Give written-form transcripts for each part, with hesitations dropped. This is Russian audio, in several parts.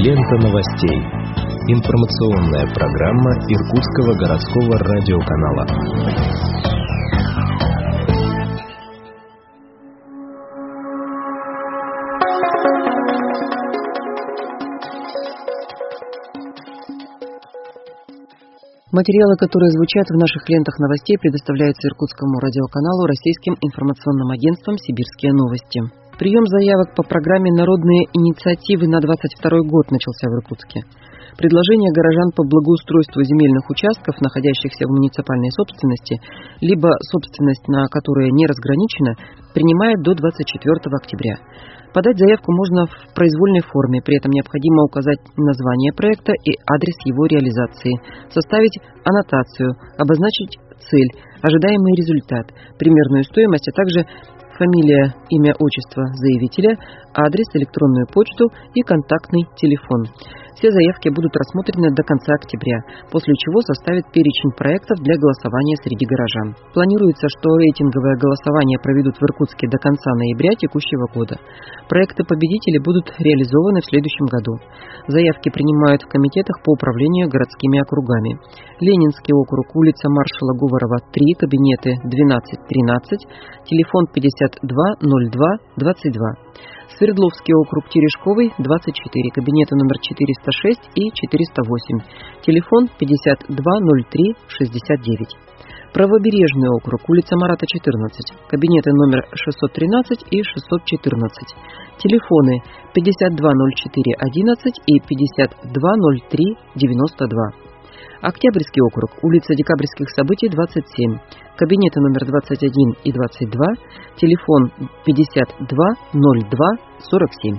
Лента новостей. Информационная программа Иркутского городского радиоканала. Материалы, которые звучат в наших лентах новостей, предоставляются Иркутскому радиоканалу российским информационным агентством «Сибирские новости». Прием заявок по программе «Народные инициативы» на 2022 год начался в Иркутске. Предложения горожан по благоустройству земельных участков, находящихся в муниципальной собственности, либо собственность на которые не разграничена, принимают до 24 октября. Подать заявку можно в произвольной форме, при этом необходимо указать название проекта и адрес его реализации, составить аннотацию, обозначить цель, ожидаемый результат, примерную стоимость, а также фамилия, имя, отчество заявителя, адрес, электронную почту и контактный телефон. Все заявки будут рассмотрены до конца октября, после чего составят перечень проектов для голосования среди горожан. Планируется, что рейтинговое голосование проведут в Иркутске до конца ноября текущего года. Проекты победителей будут реализованы в следующем году. Заявки принимают в комитетах по управлению городскими округами. Ленинский округ, улица Маршала Говорова, 3, кабинеты 12-13, телефон 5202-22. Свердловский округ, Терешковый, 24, кабинеты номер 406 и 408, телефон 5203-69. Правобережный округ, улица Марата, 14, кабинеты номер 613 и 614, телефоны 5204-11 и 5203-92. Октябрьский округ, улица Декабрьских событий, 27, кабинеты номер 21 и 22, телефон 5202-47.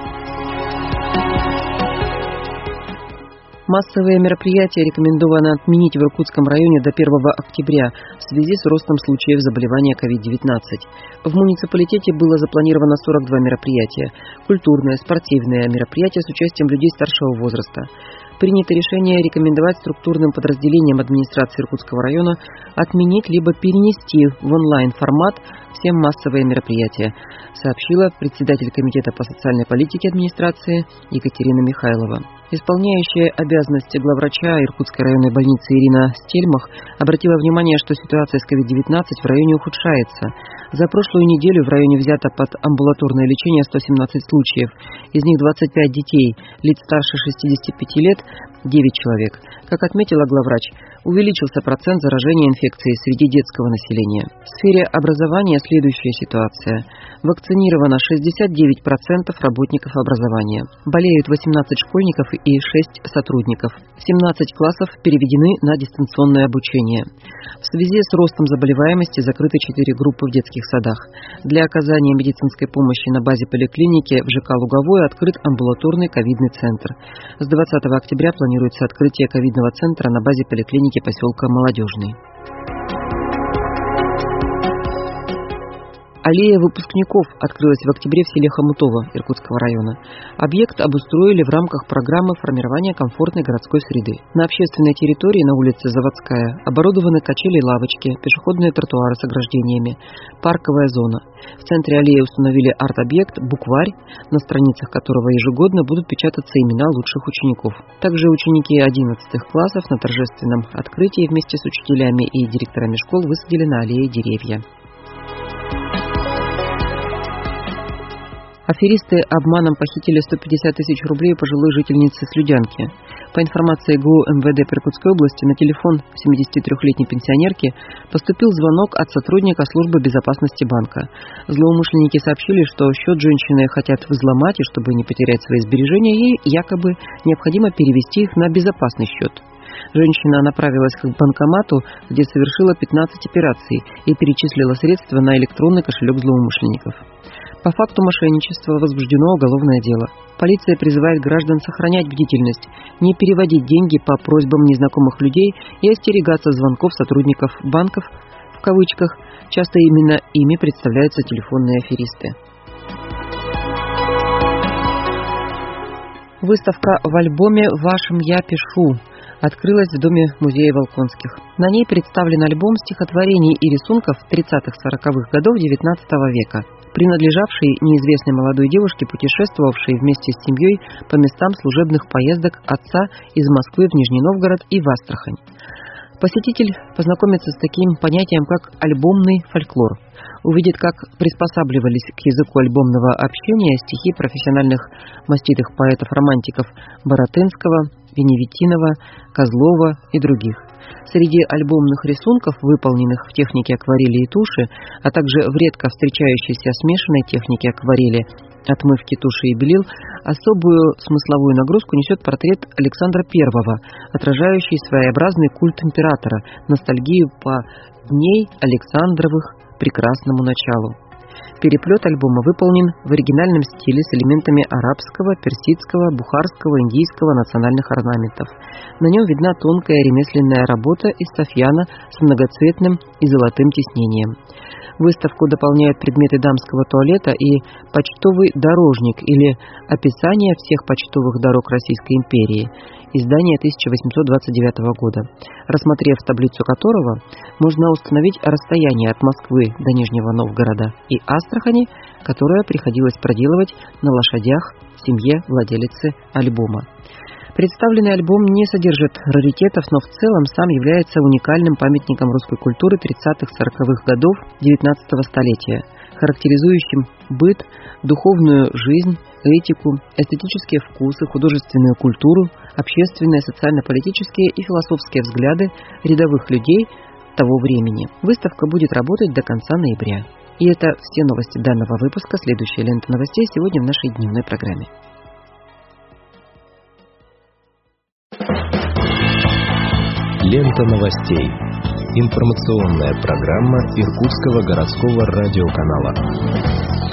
Массовые мероприятия рекомендовано отменить в Иркутском районе до 1 октября в связи с ростом случаев заболевания COVID-19. В муниципалитете было запланировано 42 мероприятия – культурные, спортивные мероприятия с участием людей старшего возраста. Принято решение рекомендовать структурным подразделениям администрации Иркутского района отменить либо перенести в онлайн-формат все массовые мероприятия, сообщила председатель Комитета по социальной политике администрации Екатерина Михайлова. Исполняющая обязанности главврача Иркутской районной больницы Ирина Стельмах обратила внимание, что ситуация с COVID-19 в районе ухудшается. За прошлую неделю в районе взято под амбулаторное лечение 117 случаев, из них 25 детей, лиц старше 65 лет, 9 человек. Как отметила главврач, увеличился процент заражения инфекцией среди детского населения. В сфере образования следующая ситуация. Вакцинировано 69% работников образования. Болеют 18 школьников и 6 сотрудников. 17 классов переведены на дистанционное обучение. В связи с ростом заболеваемости закрыты 4 группы в детских садах. Для оказания медицинской помощи на базе поликлиники в ЖК Луговой открыт амбулаторный ковидный центр. С 20 октября планируется открытие ковидного центра на базе поликлиники поселка Молодежный. Аллея выпускников открылась в октябре в селе Хомутово Иркутского района. Объект обустроили в рамках программы формирования комфортной городской среды. На общественной территории на улице Заводская оборудованы качели и лавочки, пешеходные тротуары с ограждениями, парковая зона. В центре аллеи установили арт-объект «Букварь», на страницах которого ежегодно будут печататься имена лучших учеников. Также ученики 11 классов на торжественном открытии вместе с учителями и директорами школ высадили на аллее деревья. Аферисты обманом похитили 150 тысяч рублей у пожилой жительницы Слюдянки. По информации ГУ МВД Иркутской области, на телефон 73-летней пенсионерки поступил звонок от сотрудника службы безопасности банка. Злоумышленники сообщили, что счет женщины хотят взломать, и чтобы не потерять свои сбережения, ей якобы необходимо перевести их на безопасный счет. Женщина направилась к банкомату, где совершила 15 операций и перечислила средства на электронный кошелек злоумышленников. По факту мошенничества возбуждено уголовное дело. Полиция призывает граждан сохранять бдительность, не переводить деньги по просьбам незнакомых людей и остерегаться звонков сотрудников банков, в кавычках, часто именно ими представляются телефонные аферисты. Выставка в альбоме «Вашим я пишу» открылась в Доме музея Волконских. На ней представлен альбом стихотворений и рисунков 30-40-х годов XIX века. принадлежавший неизвестной молодой девушке, путешествовавшей вместе с семьей по местам служебных поездок отца из Москвы в Нижний Новгород и в Астрахань. Посетитель познакомится с таким понятием, как альбомный фольклор, увидит, как приспосабливались к языку альбомного общения стихи профессиональных маститых поэтов-романтиков Баратынского, Веневитинова, Козлова и других. Среди альбомных рисунков, выполненных в технике акварели и туши, а также в редко встречающейся смешанной технике акварели, отмывки туши и белил, особую смысловую нагрузку несет портрет Александра I, отражающий своеобразный культ императора, ностальгию по дней Александровых прекрасному началу. Переплет альбома выполнен в оригинальном стиле с элементами арабского, персидского, бухарского, индийского национальных орнаментов. На нем видна тонкая ремесленная работа из софьяна с многоцветным и золотым тиснением. Выставку дополняют предметы дамского туалета и почтовый дорожник или описание всех почтовых дорог Российской империи, издание 1829 года, рассмотрев таблицу которого можно установить расстояние от Москвы до Нижнего Новгорода и Астрахани, которое приходилось проделывать на лошадях семье владелицы альбома. Представленный альбом не содержит раритетов, но в целом сам является уникальным памятником русской культуры 30-40-х годов XIX столетия, характеризующим быт, духовную жизнь, этику, эстетические вкусы, художественную культуру, общественные, социально-политические и философские взгляды рядовых людей того времени. Выставка будет работать до конца ноября. И это все новости данного выпуска. Следующая лента новостей сегодня в нашей дневной программе. Лента новостей. Информационная программа Иркутского городского радиоканала.